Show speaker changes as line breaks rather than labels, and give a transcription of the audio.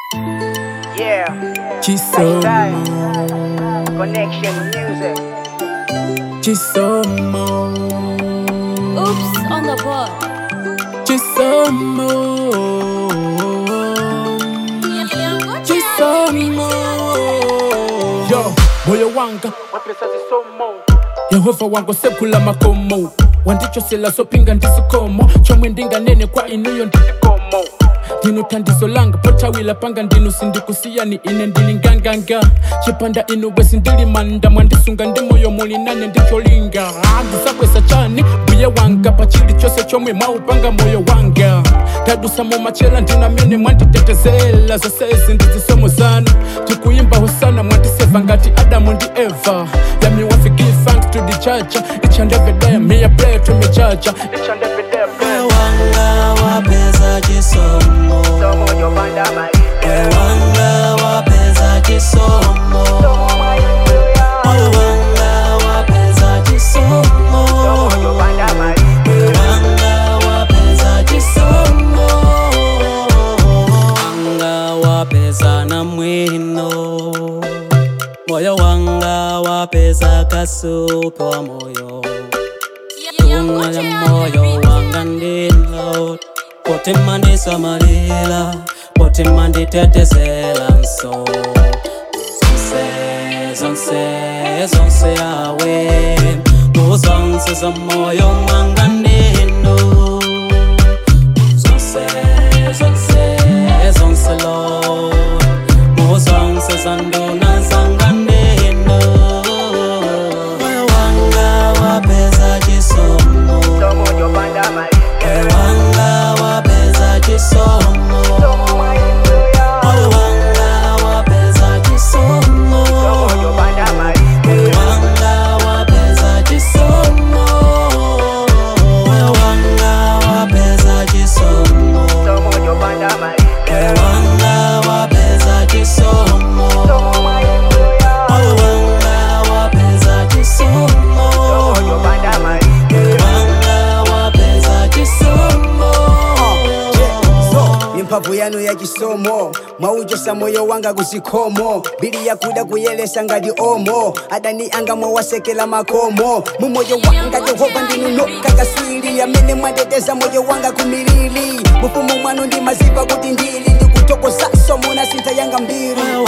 Yeah.
Chisomo,
Connection music.
Chisomo,
Oops on the board.
Chisomo, Chisomo. Yo, moyo wanga
Wapesa zisomo.
Yehova wangu sekula makomo wandichosela sopinga ndisikomo chomwe ndinganene kwa inuyo ndisikomo ndinu thandizo langa potawila panga ndinu sindikusiyani ine ndili nganganga chipanda inu bwesi ndili manda mwandisunga ndi moyo muli nane ndicholinga ndisakwesa chani mbuye wanga pachili chose chomwe mwaupanga moyo wanga tadusamo machela ndinamene mwanditetezela zosezi ndizisomo zanu tikuyimba hosana mwandiseva ngati Adamu ndi Eva. Yeah, me want to give thanks to the church. Each and every day, me a pray to me church. Each and every day, I pray.
Wanga wapeza chisomo,
Somo yo banda maisha.
wanga wapeza chisomo, wanga wapeza chisomo,
Somo yo banda maisha.
wanga wapeza chisomo, wanga wapeza na mwino, moyo wanga wapeza kasupe wa moyo. Unga moyo wanga ndino pote mandi samalila pote mandi tetezela nso zonse awe zonse za moyo wanga ndino zonse lo zonse za ndona zanga ndino moyo wanga wapeza chisomo.
Somo yo banda maisha.
Wanga wapeza chisomo, wanga wapeza chisomo,
Somo yo banda maisha.
wanga wapeza chisomo, wanga wapeza chisomo,
Somo yo banda maisha.
wanga wapeza chisomo, wanga wapeza chisomo.
Somo yo banda maisha.
Mpavu yanu ya chisomo mwaujosa moyo wanga kuzikomo bili yakuda kuyelesa ngati omo adani anga mwawasekela makomo mumoyo wanga Yehova ndinunoka kaswiri amene mwadeteza moyo wanga kumilili mufumu mwanu ndi maziva kuti ndili ndikutokozaso muna sintha yanga mbiri